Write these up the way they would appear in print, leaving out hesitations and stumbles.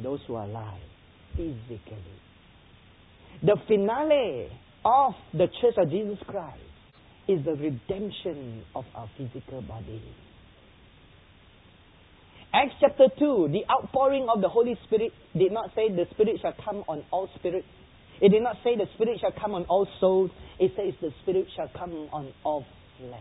those who are alive physically. The finale of the Church of Jesus Christ is the redemption of our physical body. Acts chapter 2, the outpouring of the Holy Spirit did not say the Spirit shall come on all spirits. It did not say the Spirit shall come on all souls. It says the Spirit shall come on all flesh.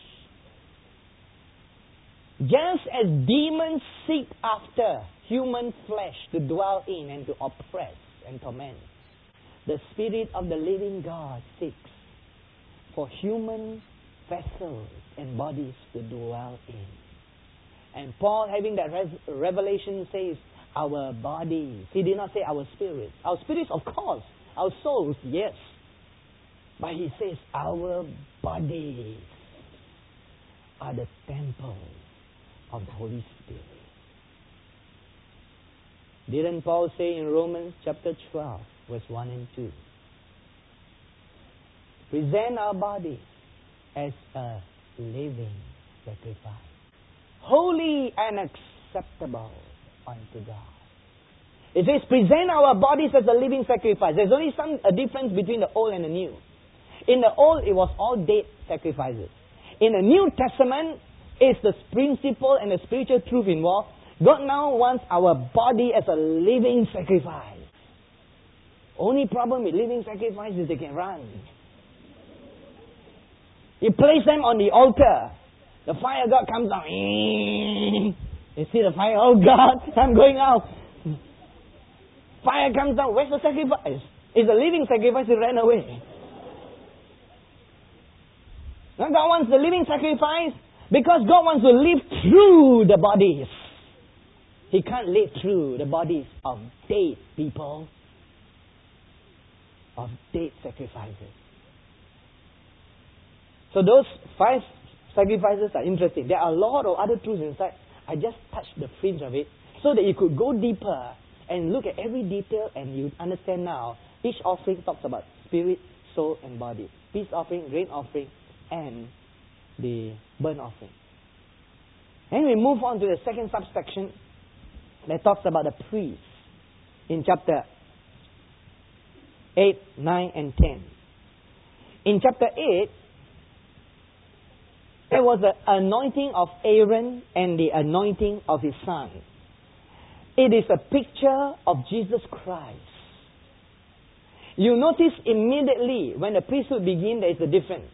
Just as demons seek after human flesh to dwell in and to oppress and torment, the Spirit of the living God seeks for human vessels and bodies to dwell in. And Paul, having that revelation, says, our bodies. He did not say our spirits. Our spirits, of course. Our souls, yes. But he says, our bodies are the temple of the Holy Spirit. Didn't Paul say in Romans chapter 12, verse 1 and 2, present our bodies as a living sacrifice, holy and acceptable unto God. It says, present our bodies as a living sacrifice. There's only a difference between the old and the new. In the old, it was all dead sacrifices. In the New Testament, it's the principle and the spiritual truth involved. God now wants our body as a living sacrifice. Only problem with living sacrifices is they can run. You place them on the altar. The fire God comes down. You see the fire? Oh God, I'm going out. Fire comes down. Where's the sacrifice? It's a living sacrifice. It ran away. Now God wants the living sacrifice because God wants to live through the bodies. He can't live through the bodies of dead people, of dead sacrifices. So those 5 sacrifices are interesting. There are a lot of other truths inside. I just touched the fringe of it so that you could go deeper and look at every detail, and you understand now each offering talks about spirit, soul and body. Peace offering, grain offering and the burnt offering. And we move on to the second subsection that talks about the priest in chapter 8, 9 and 10. In chapter 8, there was the anointing of Aaron and the anointing of his son. It is a picture of Jesus Christ. You notice immediately when the priesthood begins, there is a difference.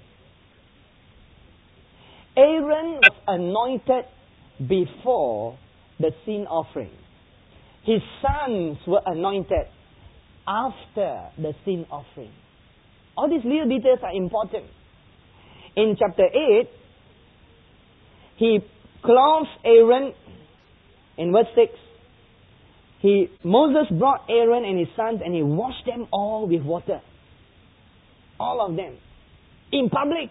Aaron was anointed before the sin offering. His sons were anointed after the sin offering. All these little details are important. In chapter 8, he clothes Aaron. In verse 6, Moses brought Aaron and his sons and he washed them all with water. All of them. In public.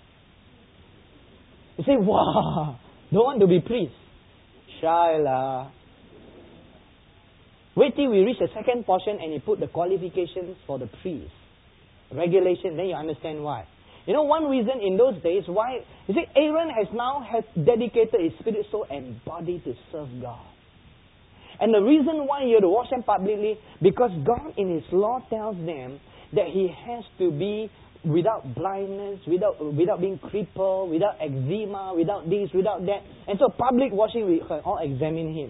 You say, wow, don't want to be priest. Shy lah. Wait till we reach the second portion and he put the qualifications for the priest. Regulation, then you understand why. You know, one reason in those days why, you see, Aaron has dedicated his spirit, soul and body to serve God. And the reason why you have to wash them publicly, because God in His law tells them that he has to be without blindness, without being crippled, without eczema, without this, without that. And so public washing, we can all examine him.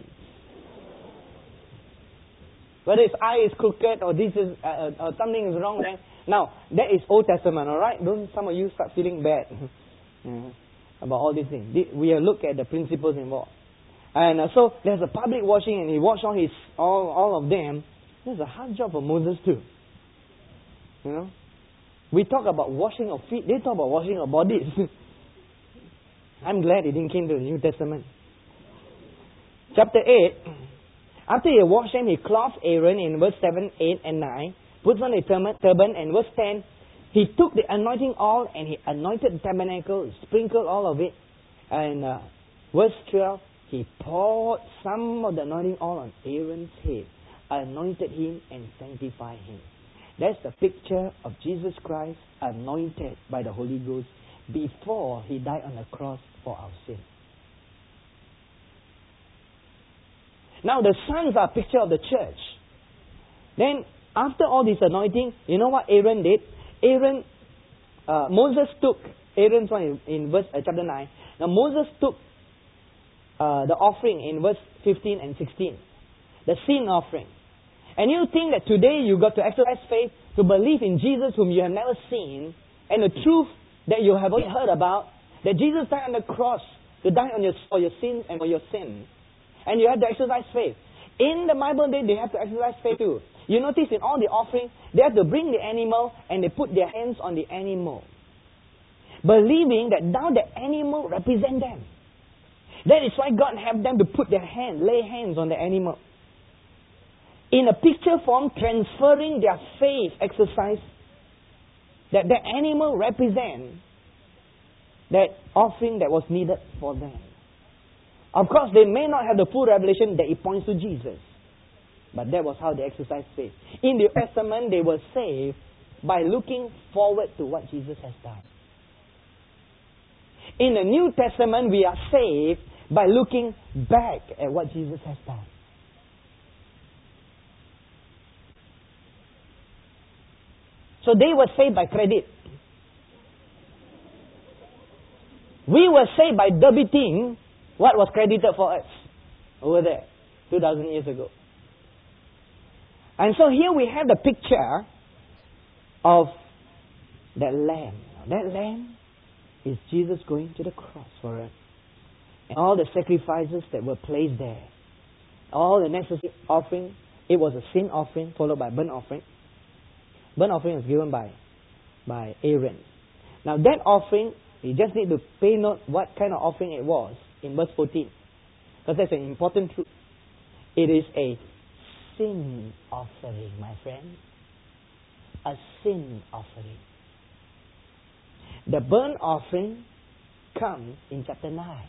Whether his eye is crooked or this is or something is wrong there. Now, that is Old Testament, alright? Don't some of you start feeling bad about all these things. We will look at the principles involved. And so there's a public washing, and he washed all of them. There's a hard job for Moses too. You know, we talk about washing of feet. They talk about washing of bodies. I'm glad it didn't come to the New Testament. Chapter 8. After he washed them, he clothed Aaron in verse 7, 8 and 9. Puts on a turban, and verse 10. He took the anointing oil and he anointed the tabernacle, sprinkled all of it. And verse 12. He poured some of the anointing oil on Aaron's head, anointed him and sanctified him. That's the picture of Jesus Christ anointed by the Holy Ghost before He died on the cross for our sin. Now the sons are a picture of the church. Then after all this anointing, you know what Aaron did? Moses took Aaron's one in verse chapter 9. Now Moses took the offering in verse 15 and 16. The sin offering. And you think that today you got to exercise faith to believe in Jesus whom you have never seen, and the truth that you have only heard about, that Jesus died on the cross to die for your sins and for your sin. And you have to exercise faith. In the Bible day, they have to exercise faith too. You notice in all the offering, they have to bring the animal and they put their hands on the animal, believing that now the animal represents them. That is why God have them to put their hand, lay hands on the animal. In a picture form, transferring their faith exercise, that the animal represents that offering that was needed for them. Of course, they may not have the full revelation that it points to Jesus. But that was how they exercised faith. In the Old Testament, they were saved by looking forward to what Jesus has done. In the New Testament, we are saved by looking back at what Jesus has done. So they were saved by credit. We were saved by debiting what was credited for us over there 2,000 years ago. And so here we have the picture of that lamb. That lamb is Jesus going to the cross for us. And all the sacrifices that were placed there, all the necessary offering, it was a sin offering followed by burnt offering. Burnt offering was given by Aaron. Now that offering, you just need to pay note what kind of offering it was in verse 14. Because that's an important truth. It is a sin offering, my friend. A sin offering. The burnt offering comes in chapter 9.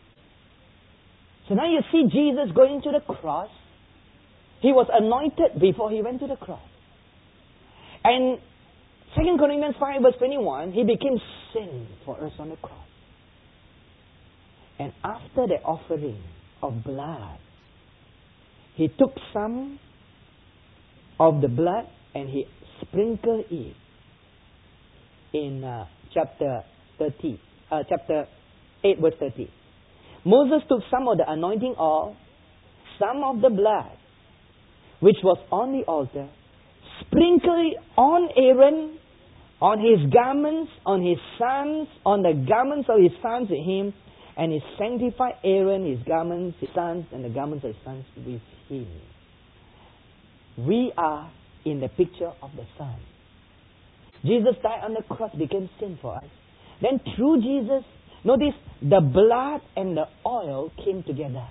So now you see Jesus going to the cross. He was anointed before he went to the cross. And 2 Corinthians 5 verse 21, he became sin for us on the cross. And after the offering of blood, he took some of the blood and he sprinkled it in chapter 8 verse 30. Moses took some of the anointing oil, some of the blood, which was on the altar, sprinkled it on Aaron, on his garments, on his sons, on the garments of his sons with him, and he sanctified Aaron, his garments, his sons, and the garments of his sons with him. We are in the picture of the Son. Jesus died on the cross, became sin for us. Then through Jesus, notice the blood and the oil came together.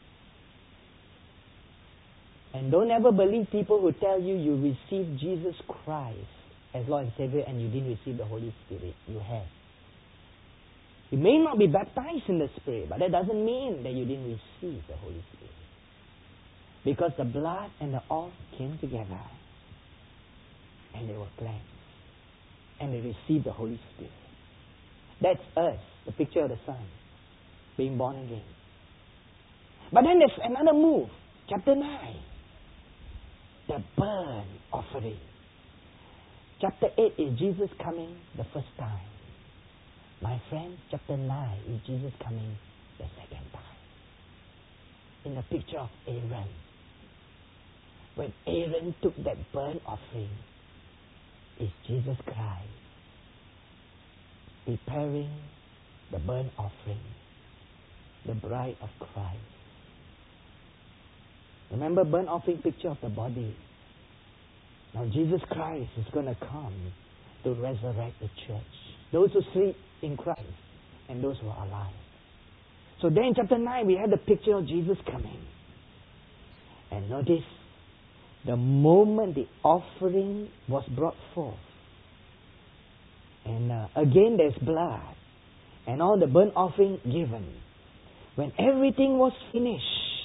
And don't ever believe people who tell you you received Jesus Christ as Lord and Savior and you didn't receive the Holy Spirit. You have. You may not be baptized in the Spirit, but that doesn't mean that you didn't receive the Holy Spirit. Because the blood and the oil came together. And they were cleansed. And they received the Holy Spirit. That's us, the picture of the Son, being born again. But then there's another move. Chapter 9. The burnt offering. Chapter 8 is Jesus coming the first time. My friend, chapter 9 is Jesus coming the second time. In the picture of Aaron. When Aaron took that burnt offering, is Jesus Christ preparing the burnt offering, the bride of Christ. Remember, burnt offering picture of the body. Now Jesus Christ is going to come to resurrect the church. Those who sleep in Christ and those who are alive. So then in chapter 9 we have the picture of Jesus coming. And notice, the moment the offering was brought forth, and again there's blood, and all the burnt offering given. When everything was finished,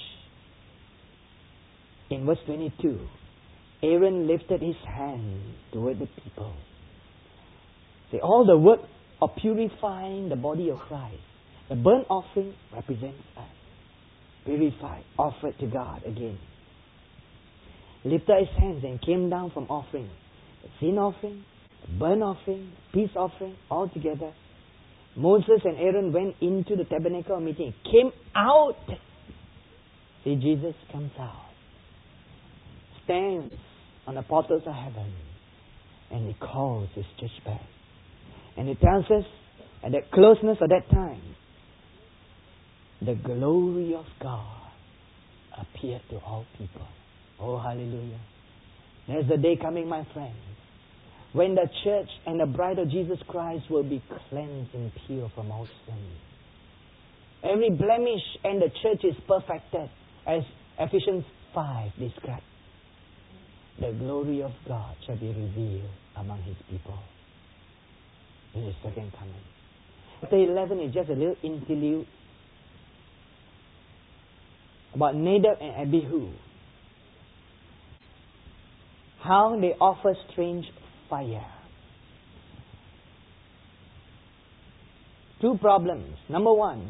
in verse 22, Aaron lifted his hand toward the people. See, all the work of purifying the body of Christ, the burnt offering represents us. purified, offered to God again. Lifted his hands and came down from offering. The sin offering, the burnt offering, the peace offering, all together. Moses and Aaron went into the tabernacle of meeting. Came out. See, Jesus comes out. Stands on the portals of heaven. And he calls his church back. And it tells us, at the closeness of that time, the glory of God appeared to all people. Oh, hallelujah. There's a day coming, my friends, when the church and the bride of Jesus Christ will be cleansed and pure from all sin. Every blemish and the church is perfected, as Ephesians 5 describes. The glory of God shall be revealed among His people in His second coming. Chapter 11 is just a little interlude about Nadab and Abihu. How they offer strange fire. Two problems. Number one,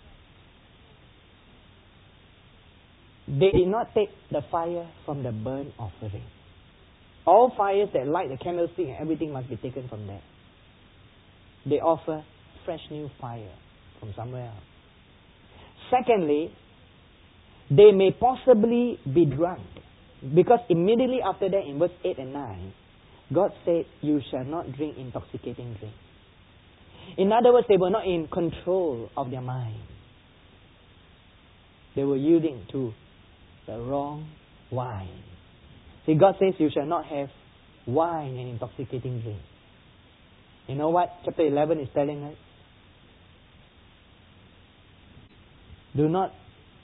they did not take the fire from the burnt offering. All fires that light the candlestick and everything must be taken from there. They offer fresh new fire from somewhere else. Secondly, they may possibly be drunk. Because immediately after that, in verse 8 and 9, God said, you shall not drink intoxicating drink. In other words, they were not in control of their mind. They were yielding to the wrong wine. See, God says you shall not have wine and intoxicating drink. You know what chapter 11 is telling us? Do not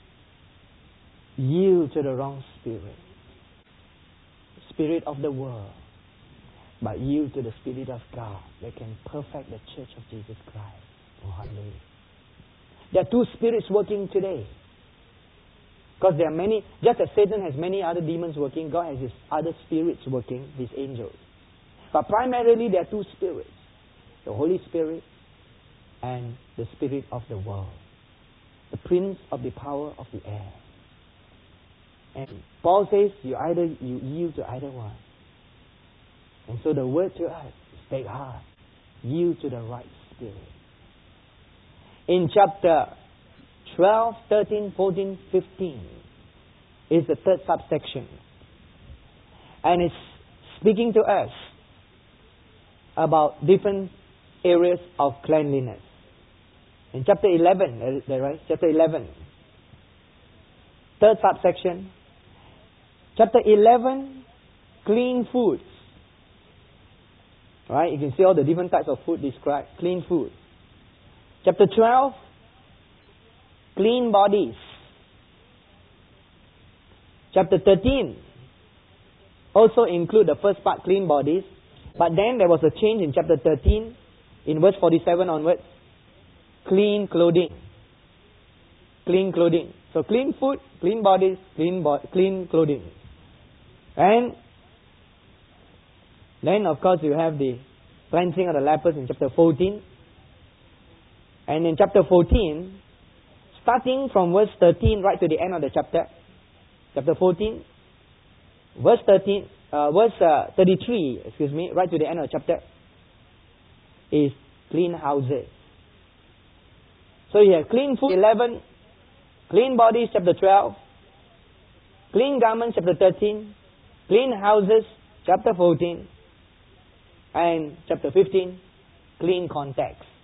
yield to the wrong spirit. Spirit of the world. But yield to the Spirit of God that can perfect the church of Jesus Christ. Oh, hallelujah. There are two spirits working today. Because there are many, just as Satan has many other demons working, God has His other spirits working, His angels. But primarily there are two spirits. The Holy Spirit and the spirit of the world. The prince of the power of the air. And Paul says you yield to either one. And so the word to us is take heart. Yield to the right spirit. In chapter 12, 13, 14, 15 is the third subsection. And it's speaking to us about different areas of cleanliness. In chapter 11, is that right? Chapter 11. Third subsection. Chapter 11, clean foods. Right? You can see all the different types of food described. Clean food. Chapter 12, clean bodies. Chapter 13 also include the first part, clean bodies. But then there was a change in chapter 13, in verse 47 onwards. Clean clothing. Clean clothing. So clean food, clean bodies, clean clothing. And then of course you have the cleansing of the lepers in chapter 14. And in chapter 14, starting from verse 13 right to the end of the chapter, chapter 14, verse 33, right to the end of the chapter, is clean houses. So you have clean food, 11, clean bodies, chapter 12, clean garments, chapter 13, clean houses, chapter 14, and chapter 15, clean contacts.